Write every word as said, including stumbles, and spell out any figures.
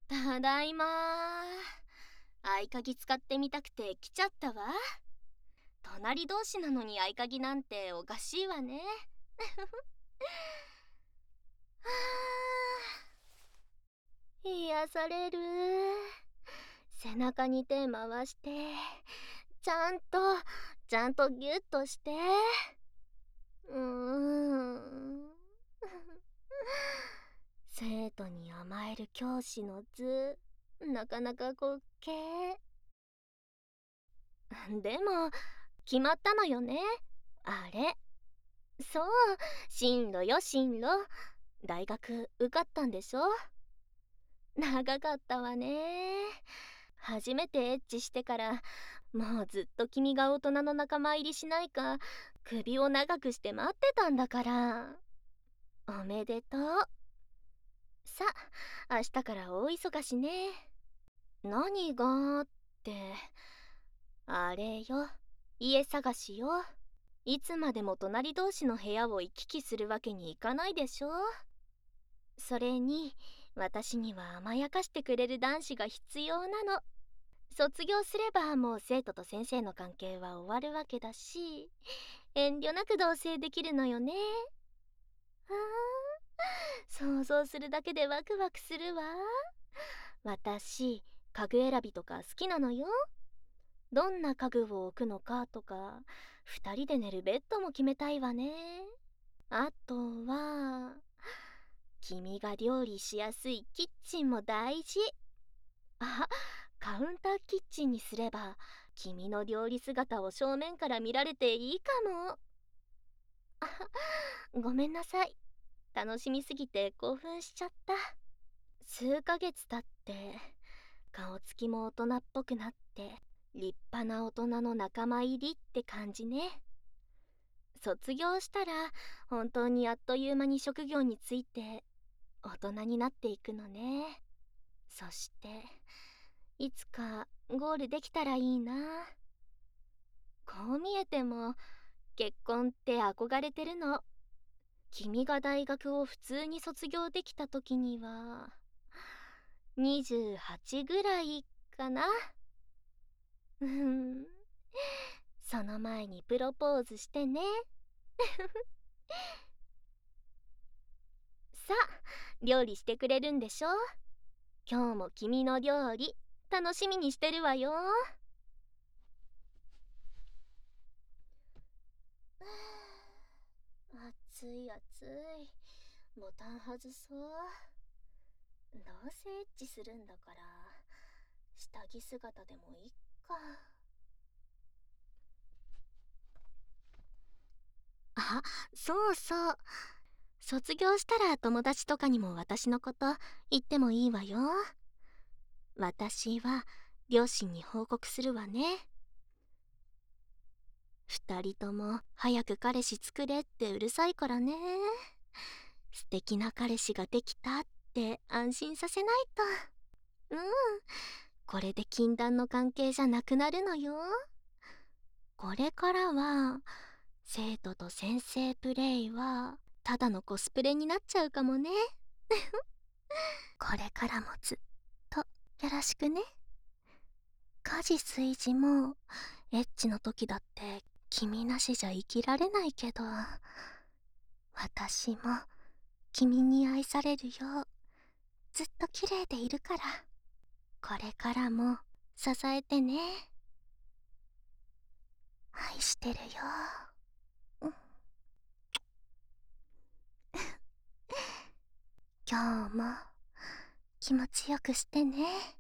ただいまー。合鍵使ってみたくて来ちゃったわ。隣同士なのに合鍵なんておかしいわね。はあ、癒される。背中に手回して、ちゃんとちゃんとギュッとして。うーん。生徒に甘える教師の図、なかなか滑稽。でも決まったのよね、あれ。そう、進路よ進路。大学受かったんでしょ。長かったわね。初めてエッチしてからもうずっと君が大人の仲間入りしないか首を長くして待ってたんだから。おめでとう。さあ、明日から大忙しね。何がって、あれよ、家探しよ。いつまでも隣同士の部屋を行き来するわけにいかないでしょ。それに私には甘やかしてくれる男子が必要なの。卒業すればもう生徒と先生の関係は終わるわけだし、遠慮なく同棲できるのよね。あー、想像するだけでワクワクするわ。私、家具選びとか好きなのよ。どんな家具を置くのかとか、二人で寝るベッドも決めたいわね。あとは君が料理しやすいキッチンも大事。あ、カウンターキッチンにすれば君の料理姿を正面から見られていいかも。あ、ごめんなさい。楽しみすぎて興奮しちゃった。数ヶ月経って顔つきも大人っぽくなって立派な大人の仲間入りって感じね。卒業したら本当にあっという間に職業について大人になっていくのね。そしていつかゴールできたらいいな。こう見えても結婚って憧れてるの。君が大学を普通に卒業できた時にはにじゅうはちぐらいかな。うん、その前にプロポーズしてね。さあ、料理してくれるんでしょ。今日も君の料理楽しみにしてるわよ。暑い暑い。ボタン外そう。どうせエッチするんだから下着姿でもいっか。あ、そうそう、卒業したら友達とかにも私のこと言ってもいいわよ。私は両親に報告するわね。二人とも早く彼氏作れってうるさいからね。素敵な彼氏ができたって安心させないと。うん、これで禁断の関係じゃなくなるのよ。これからは生徒と先生プレイはただのコスプレになっちゃうかもね。これからもずっとよろしくね。家事炊事もエッチの時だって君なしじゃ生きられないけど、私も君に愛されるようずっと綺麗でいるから、これからも支えてね。愛してるよ。うん、今日も気持ちよくしてね。